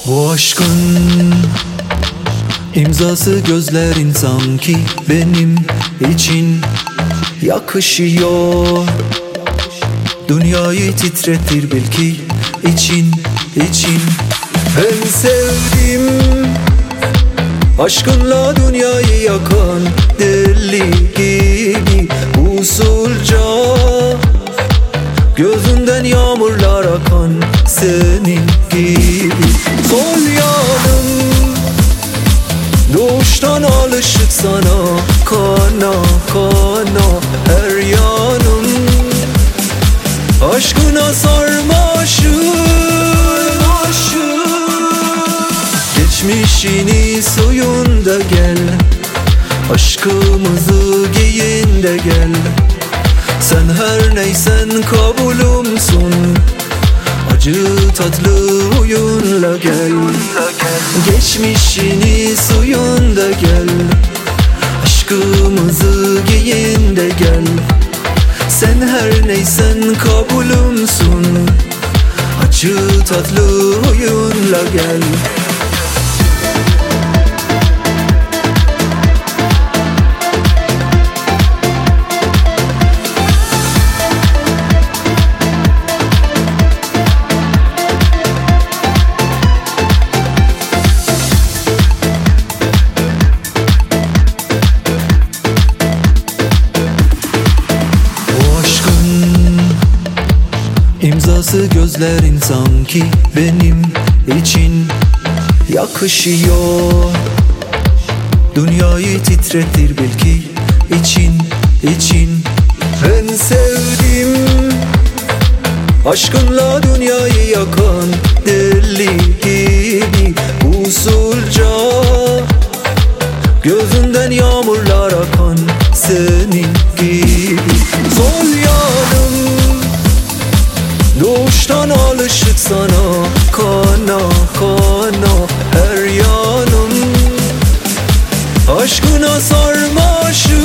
Bu aşkın imzası gözlerin sanki benim için yakışıyor. Dünyayı titretir belki için. Ben sevdim aşkınla dünyayı yakan deli gibi usulca. Gözünden yağmurlar akan senin gibi. Sol yanım doğuştan alışık sana, kana her yanım aşkına sarmaşık. Geçmişini suyunda gel, aşkımızı giyin de gel. Sen her neysen kabulümsün, acı tatlı huyunla gel. Geçmişini suyunda gel, aşkımızı giyin de gel. Sen her neysen kabulümsün, acı tatlı huyunla gel. İmzası gözlerin sanki benim için yakışıyor. Dünyayı titretir belki için. Ben sevdim aşkınla dünyayı yakan deli gibi usulca. Gözünden yağmurlar akan senin gibi. Sol yanım doğuştan alışık sana, kana her yanım aşkına sarmaşık.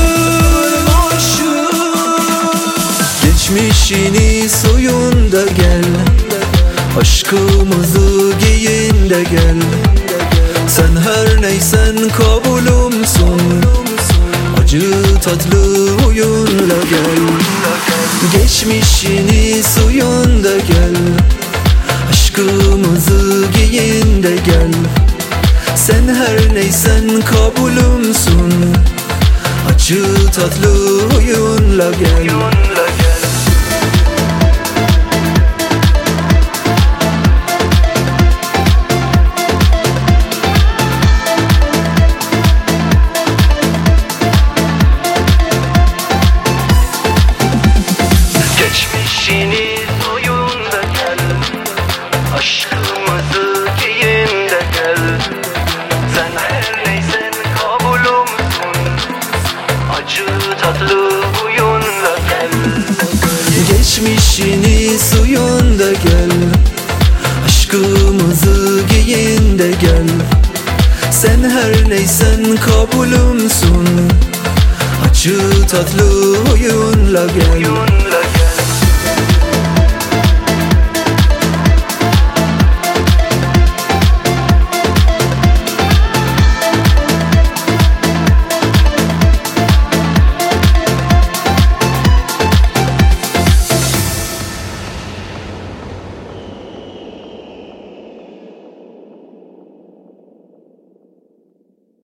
Geçmişini suyunda gel, aşkımızı giyin de gel. Sen her neysen kabulümsün, acı tatlı huyunla gel. Geçmişini suyunda gel, aşkımızı giyin de gel. Sen her neysen kabulümsün, acı tatlı huyunla gel. Geçmişini suyunda gel, aşkımızı giyin de gel. Sen her neysen kabulümsün, acı tatlı huyunla gel. Geçmişini suyunda gel, aşkımızı giyin de gel. Sen her neysen kabulümsün, acı tatlı huyunla gel.